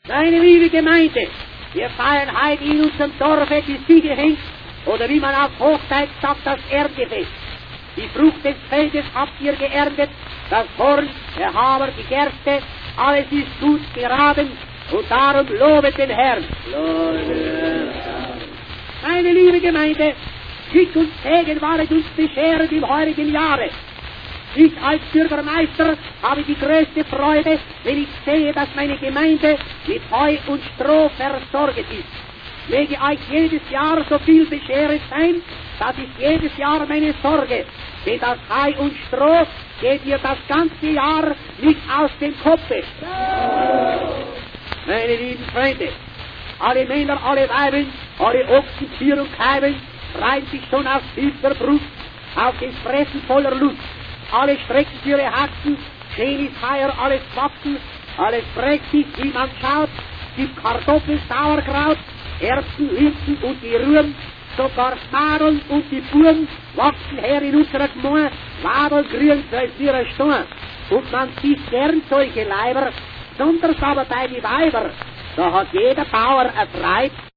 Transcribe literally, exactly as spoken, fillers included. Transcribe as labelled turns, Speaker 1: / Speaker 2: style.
Speaker 1: Meine liebe Gemeinde, wir feiern heute in unserem Dorfe die Siegelhengst, oder wie man auf Hochzeit sagt, das Erntefest. Die Frucht des Feldes habt ihr geerntet, das Korn, der Haber, die Gerste, alles ist gut geraten, und darum lobet den Herrn. Meine liebe Gemeinde, Glück und Segen waret uns beschert im heurigen Jahre. Ich als Bürgermeister habe die größte Freude, wenn ich sehe, dass meine Gemeinde mit Heu und Stroh versorgt ist. Möge euch jedes Jahr so viel beschert sein, das ist jedes Jahr meine Sorge. Denn das Heu und Stroh geht ihr das ganze Jahr nicht aus dem Kopfe. Meine lieben Freunde, alle Männer, alle Weiben, alle Ochsen, Tier und Kalben freuen sich schon auf süßer Brust, auf das Fressen voller Lust. Alle strecken ihre Haxen, schön ist heuer alles wachsen, alles prächtig, wie man schaut, gibt Kartoffeln, Sauerkraut, Erbsen, Linsen und die Rühren, sogar Spargeln und die Buren wachsen her in unserer Gemeinde, Wadelgrün soll ihre Stunde. Und man sieht gern solche Leiber, besonders aber bei die Weiber, da hat jeder Bauer erfreut,